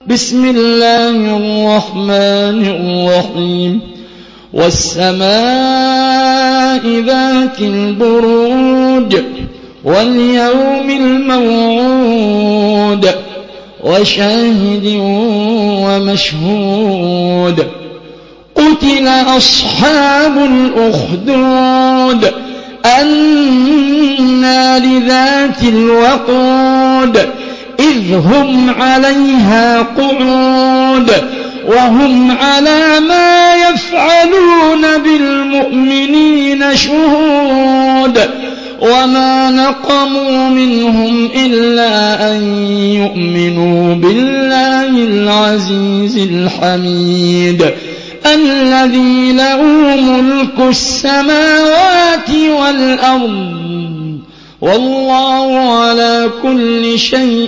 بسم الله الرحمن الرحيم والسماء ذات البروج واليوم الموعود وشاهد ومشهود قتل أصحاب الأخدود النار ذات الوقود إذ هم عليها قعود وهم على ما يفعلون بالمؤمنين شهود وما نقموا منهم إلا أن يؤمنوا بالله العزيز الحميد الذي له ملك السماوات والأرض والله على كل شيء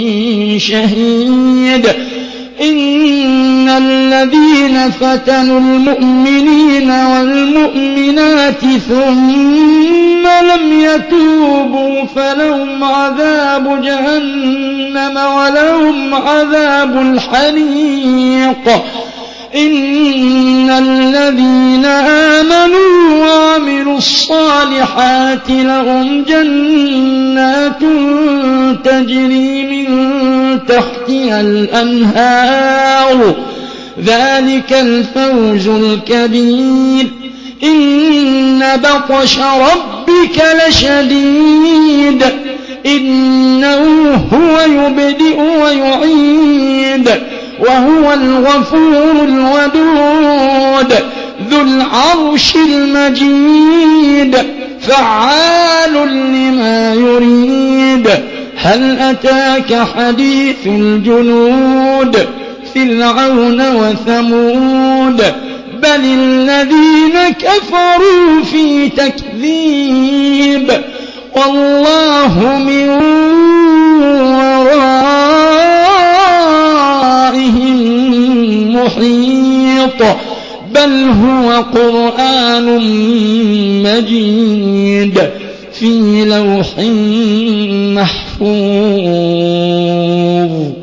شهيد إن الذين فتنوا المؤمنين والمؤمنات ثم لم يتوبوا فلهم عذاب جهنم ولهم عذاب الحريق إن الذين آمنوا وعملوا الصالحات لهم جنات تجري من تحتها الأنهار ذلك الفوز الكبير إن بطش ربك لشديد إنه هو يبدئ ويعيد وهو الغفور الودود ذو العرش المجيد فعال لما يريد هل أتاك حديث الجنود فرعون وثمود بل الذين كفروا في تكذيب والله من ورائهم محيط بل هو قرآن مجيد في لوح محفوظ